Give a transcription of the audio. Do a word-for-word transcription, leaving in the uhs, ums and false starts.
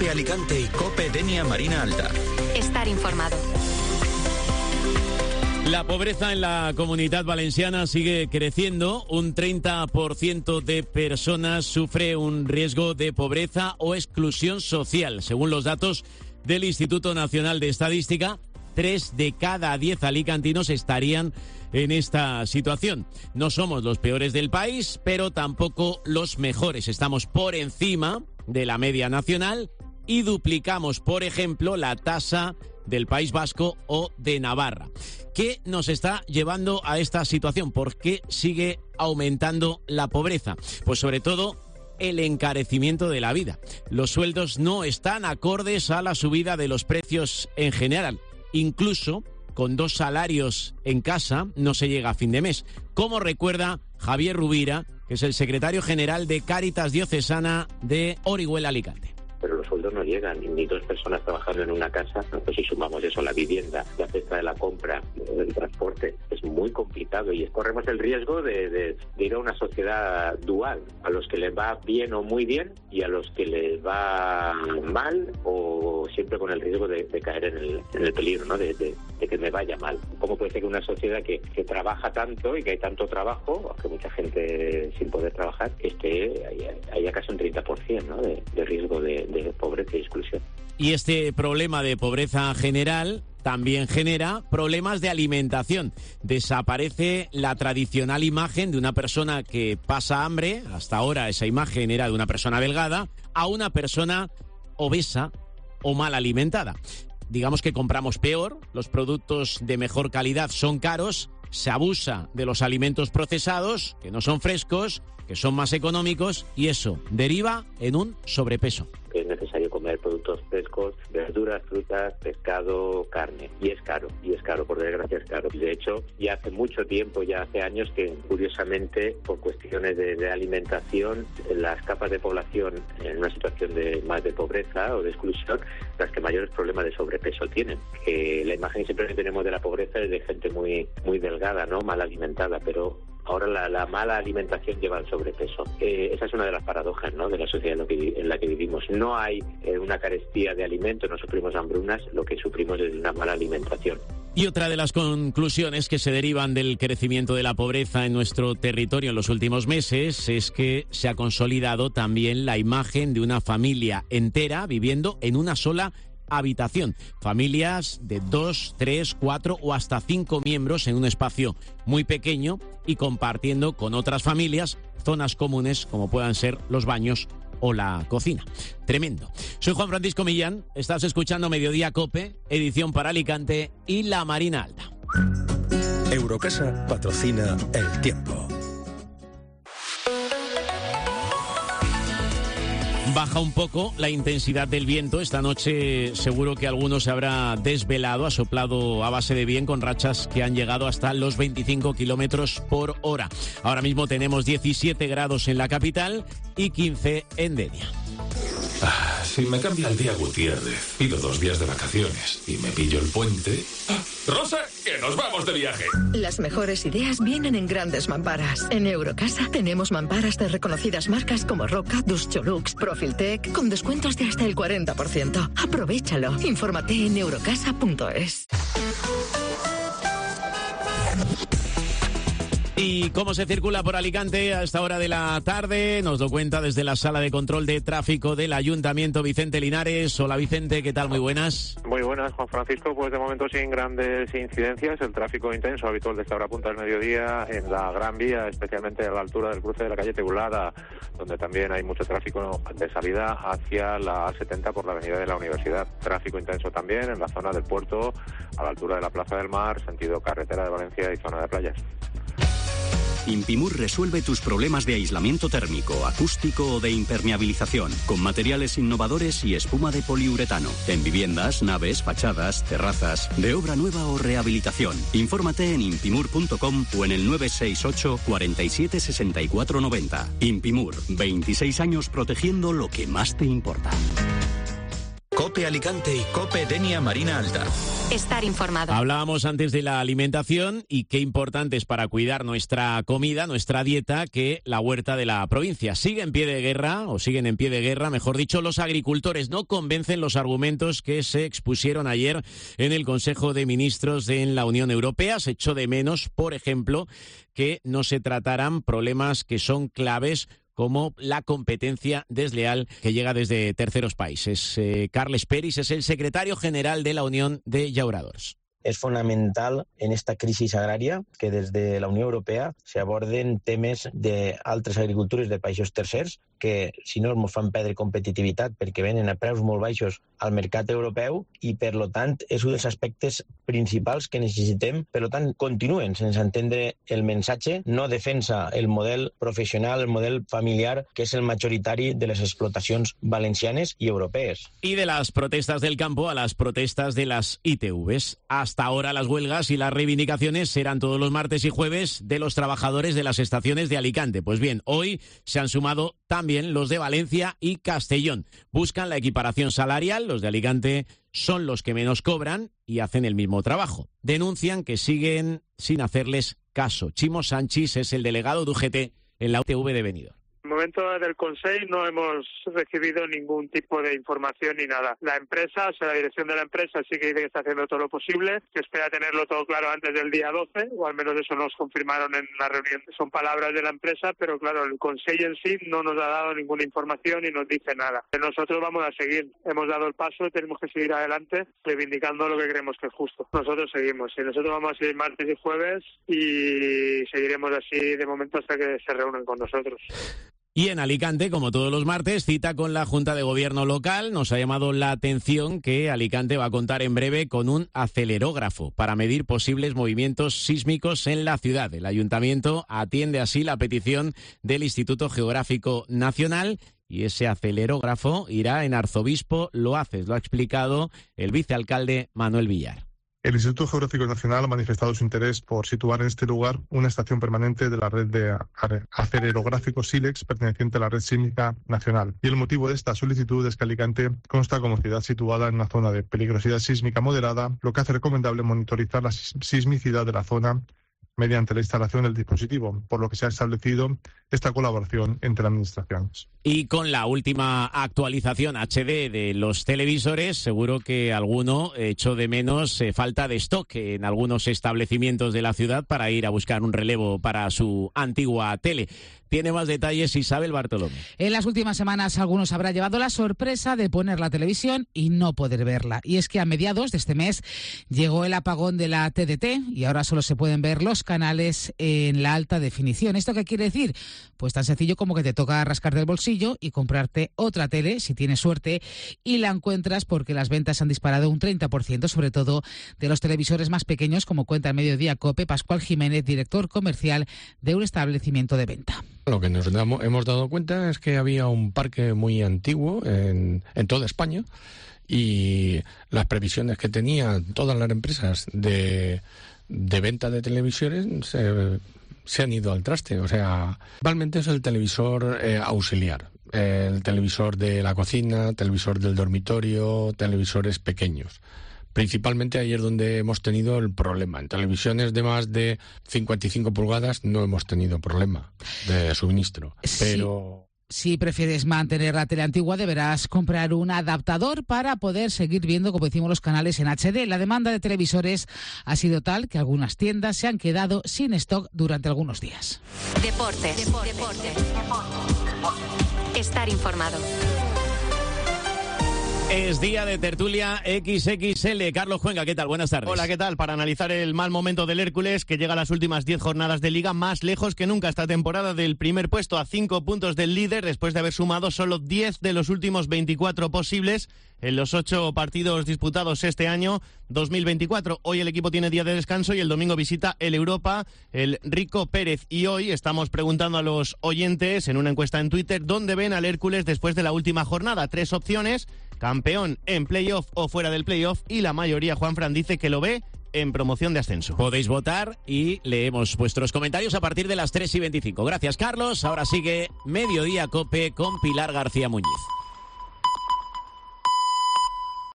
COPE Alicante y COPE Denia Marina Alta. Estar informado. La pobreza en la Comunidad Valenciana sigue creciendo. Un treinta por ciento de personas sufre un riesgo de pobreza o exclusión social. Según los datos del Instituto Nacional de Estadística, tres de cada diez alicantinos estarían en esta situación. No somos los peores del país, pero tampoco los mejores. Estamos por encima de la media nacional y duplicamos, por ejemplo, la tasa del País Vasco o de Navarra. ¿Qué nos está llevando a esta situación? ¿Por qué sigue aumentando la pobreza? Pues sobre todo el encarecimiento de la vida. Los sueldos no están acordes a la subida de los precios en general. Incluso con dos salarios en casa no se llega a fin de mes. Como recuerda Javier Rubira, que es el secretario general de Cáritas Diocesana de Orihuela, Alicante. Pero los sueldos no llegan, ni dos personas trabajando en una casa, pues si sumamos eso, la vivienda, la cesta de la compra, el transporte, es muy complicado y corremos el riesgo de, de, de ir a una sociedad dual, a los que les va bien o muy bien y a los que les va mal o siempre con el riesgo de, de caer en el, en el peligro, ¿no? De, de, de que me vaya mal. ¿Cómo puede ser que una sociedad que, que trabaja tanto y que hay tanto trabajo, aunque mucha gente sin poder trabajar, esté haya casi un treinta por ciento, ¿no? de, de riesgo de de pobreza y exclusión? Y este problema de pobreza general también genera problemas de alimentación. Desaparece la tradicional imagen de una persona que pasa hambre, hasta ahora esa imagen era de una persona delgada, a una persona obesa o mal alimentada. Digamos que compramos peor, los productos de mejor calidad son caros, se abusa de los alimentos procesados, que no son frescos, que son más económicos, y eso deriva en un sobrepeso. Es necesario comer productos frescos, verduras, frutas, pescado, carne. Y es caro, y es caro, por desgracia es caro. De hecho, ya hace mucho tiempo, ya hace años que, curiosamente, por cuestiones de, de alimentación, las capas de población en una situación de más de pobreza o de exclusión, las que mayores problemas de sobrepeso tienen. Que la imagen siempre que tenemos de la pobreza es de gente muy, muy delgada, ¿no? Mal alimentada, pero ahora la, la mala alimentación lleva al sobrepeso. Eh, esa es una de las paradojas, ¿no? De la sociedad en, lo que, en la que vivimos. No hay eh, una carestía de alimentos, no sufrimos hambrunas, lo que sufrimos es una mala alimentación. Y otra de las conclusiones que se derivan del crecimiento de la pobreza en nuestro territorio en los últimos meses es que se ha consolidado también la imagen de una familia entera viviendo en una sola habitación. Familias de dos, tres, cuatro o hasta cinco miembros en un espacio muy pequeño y compartiendo con otras familias zonas comunes como puedan ser los baños o la cocina. Tremendo. Soy Juan Francisco Millán, estás escuchando Mediodía COPE, edición para Alicante y la Marina Alta. Eurocasa patrocina El Tiempo. Baja un poco la intensidad del viento. Esta noche seguro que alguno se habrá desvelado, ha soplado a base de bien con rachas que han llegado hasta los veinticinco kilómetros por hora. Ahora mismo tenemos diecisiete grados en la capital y quince en Denia. Ah, si me cambia el día Gutiérrez, pido dos días de vacaciones y me pillo el puente... ¡Ah! ¡Rosa, que nos vamos de viaje! Las mejores ideas vienen en grandes mamparas. En Eurocasa tenemos mamparas de reconocidas marcas como Roca, Duscholux, Profiltec, con descuentos de hasta el cuarenta por ciento. Aprovechalo. Infórmate en eurocasa punto es. ¿Y cómo se circula por Alicante a esta hora de la tarde? Nos lo cuenta desde la Sala de Control de Tráfico del Ayuntamiento Vicente Linares. Hola Vicente, ¿qué tal? Muy buenas. Muy buenas, Juan Francisco. Pues de momento sin grandes incidencias. El tráfico intenso habitual de esta hora punta del mediodía en la Gran Vía, especialmente a la altura del cruce de la calle Teulada, donde también hay mucho tráfico de salida hacia la A setenta por la avenida de la Universidad. Tráfico intenso también en la zona del puerto, a la altura de la Plaza del Mar, sentido carretera de Valencia y zona de playas. Impimur resuelve tus problemas de aislamiento térmico, acústico o de impermeabilización con materiales innovadores y espuma de poliuretano. En viviendas, naves, fachadas, terrazas, de obra nueva o rehabilitación. Infórmate en impimur punto com o en el nueve seis ocho, cuarenta y siete, sesenta y cuatro noventa. Impimur, veintiséis años protegiendo lo que más te importa. COPE Cope Alicante y Cope Denia Marina Alta. Estar informado. Hablábamos antes de la alimentación y qué importante es para cuidar nuestra comida, nuestra dieta, que la huerta de la provincia. Sigue en pie de guerra, o siguen en pie de guerra, mejor dicho, los agricultores. No convencen los argumentos que se expusieron ayer en el Consejo de Ministros de la Unión Europea. Se echó de menos, por ejemplo, que no se trataran problemas que son claves como la competencia desleal que llega desde terceros países. Eh, Carles Peris es el secretario general de la Unión de Llauradors. És fonamental en esta crisi agrària que des de la Unió Europea s'aborden temes d'altres agricultures de països tercers que, si no, ens fan perdre competitivitat perquè venen a preus molt baixos al mercat europeu i, per tant, és un dels aspectes principals que necessitem. Per tant, continuen sense entendre el missatge, no defensa el model professional, el model familiar, que és el majoritari de les explotacions valencianes i europees. Y de las protestas del campo a las protestas de las I T Vs. Hasta ahora las huelgas y las reivindicaciones serán todos los martes y jueves de los trabajadores de las estaciones de Alicante. Pues bien, hoy se han sumado también los de Valencia y Castellón. Buscan la equiparación salarial. Los de Alicante son los que menos cobran y hacen el mismo trabajo. Denuncian que siguen sin hacerles caso. Chimo Sánchez es el delegado de U G T en la U T V de Benidorm. En el momento del Consejo no hemos recibido ningún tipo de información ni nada. La empresa, o sea, la dirección de la empresa sí que dice que está haciendo todo lo posible, que espera tenerlo todo claro antes del día doce, o al menos eso nos confirmaron en la reunión. Son palabras de la empresa, pero claro, el Consejo en sí no nos ha dado ninguna información y nos dice nada. Nosotros vamos a seguir. Hemos dado el paso y tenemos que seguir adelante reivindicando lo que creemos que es justo. Nosotros seguimos y nosotros vamos a seguir martes y jueves y seguiremos así de momento hasta que se reúnan con nosotros. Y en Alicante, como todos los martes, cita con la Junta de Gobierno local. Nos ha llamado la atención que Alicante va a contar en breve con un acelerógrafo para medir posibles movimientos sísmicos en la ciudad. El Ayuntamiento atiende así la petición del Instituto Geográfico Nacional y ese acelerógrafo irá en Arzobispo Loaces. Lo ha explicado el vicealcalde Manuel Villar. El Instituto Geográfico Nacional ha manifestado su interés por situar en este lugar una estación permanente de la red de acelerográficos SILEX perteneciente a la Red Sísmica Nacional. Y el motivo de esta solicitud es que Alicante consta como ciudad situada en una zona de peligrosidad sísmica moderada, lo que hace recomendable monitorizar la sismicidad de la zona mediante la instalación del dispositivo, por lo que se ha establecido esta colaboración entre administraciones. Y con la última actualización H D de los televisores, seguro que alguno echó de menos eh, falta de stock en algunos establecimientos de la ciudad para ir a buscar un relevo para su antigua tele. Tiene más detalles Isabel Bartolomé. En las últimas semanas algunos habrá llevado la sorpresa de poner la televisión y no poder verla. Y es que a mediados de este mes llegó el apagón de la T D T y ahora solo se pueden ver los canales en la alta definición. ¿Esto qué quiere decir? Pues tan sencillo como que te toca rascarte el bolsillo y comprarte otra tele, si tienes suerte, y la encuentras porque las ventas han disparado un treinta por ciento, sobre todo de los televisores más pequeños, como cuenta el Mediodía COPE Pascual Jiménez, director comercial de un establecimiento de venta. Lo que nos damos, hemos dado cuenta es que había un parque muy antiguo en, en toda España y las previsiones que tenían todas las empresas de, de venta de televisores se, se han ido al traste. O sea, realmente es el televisor eh, auxiliar, el televisor de la cocina, televisor del dormitorio, televisores pequeños. Principalmente ahí es donde hemos tenido el problema. En televisiones de más de cincuenta y cinco pulgadas no hemos tenido problema de suministro. Pero sí. Si prefieres mantener la tele antigua, deberás comprar un adaptador para poder seguir viendo, como decimos, los canales en H D. La demanda de televisores ha sido tal que algunas tiendas se han quedado sin stock durante algunos días. Deportes. Deportes. Deportes. Estar informado. Es día de tertulia equis equis ele. Carlos Cuenca, ¿qué tal? Buenas tardes. Hola, ¿qué tal? Para analizar el mal momento del Hércules, que llega a las últimas diez jornadas de Liga, más lejos que nunca esta temporada del primer puesto, a cinco puntos del líder, después de haber sumado solo diez de los últimos veinticuatro posibles en los ocho partidos disputados este año dos mil veinticuatro. Hoy el equipo tiene día de descanso y el domingo visita el Europa, el Rico Pérez. Y hoy estamos preguntando a los oyentes en una encuesta en Twitter dónde ven al Hércules después de la última jornada. Tres opciones: campeón, en playoff o fuera del playoff, y la mayoría, Juanfran, dice que lo ve en promoción de ascenso. Podéis votar y leemos vuestros comentarios a partir de las tres y veinticinco. Gracias, Carlos. Ahora sigue Mediodía COPE con Pilar García Muñiz.